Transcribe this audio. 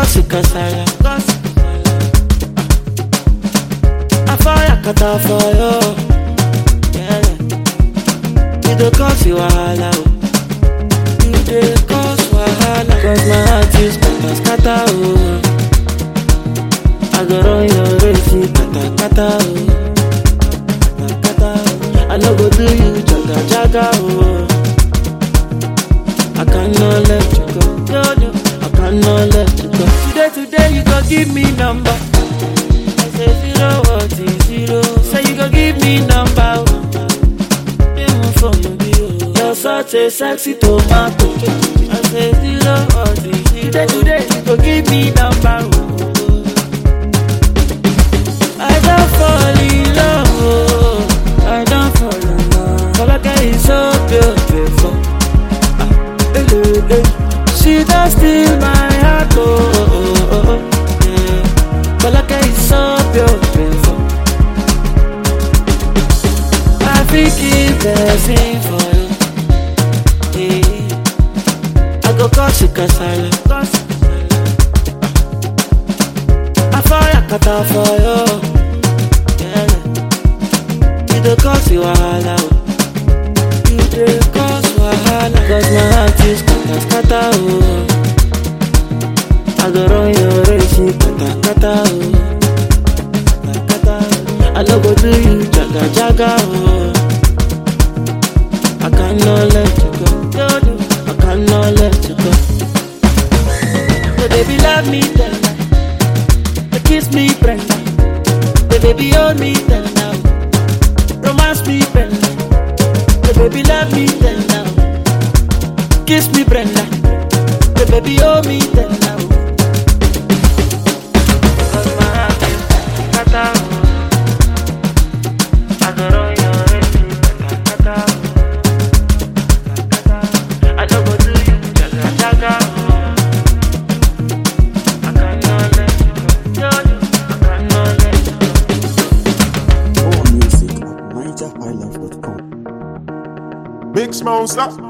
cause kasala. I fire kata for you. Yeah. You dey cause you wahala. You dey cause wahala. Cause my heart is kata oh. I go run your race, kata oh. Kata oh. I no go do you jaga oh. I cannot let you go. No, I cannot let you go. Today you go give me number. I say 0 what is 0. Say you go give me number. You're such a sexy tomato. I say 0 what is 0. Today you go give me number. I don't fall in love. I don't fall in love. All I get is so beautiful. She does steal my heart, yeah. But like it's so beautiful. I feel keep blessing for you, yeah. I go cause you kasala. I fire kata for you, yeah. You dey cause you wahala. You dey cause wahala. Cause my heart is kata oh. I go run your race, kata oh. Kata oh. I no go do you jaga oh. I cannot let you go. No, I cannot let you go. So baby love me tender, kiss me Brenda. The baby hold me tender, romance me Brenda. The baby love me tender, kiss me Brenda. The baby hold me tender. Cause my heart is kata oh. I go run your race, kata oh. I don't go do you jaga oh. I cannot let you go. I cannot let you go. More music at NigerHighlife.com. Big Smoke, stop.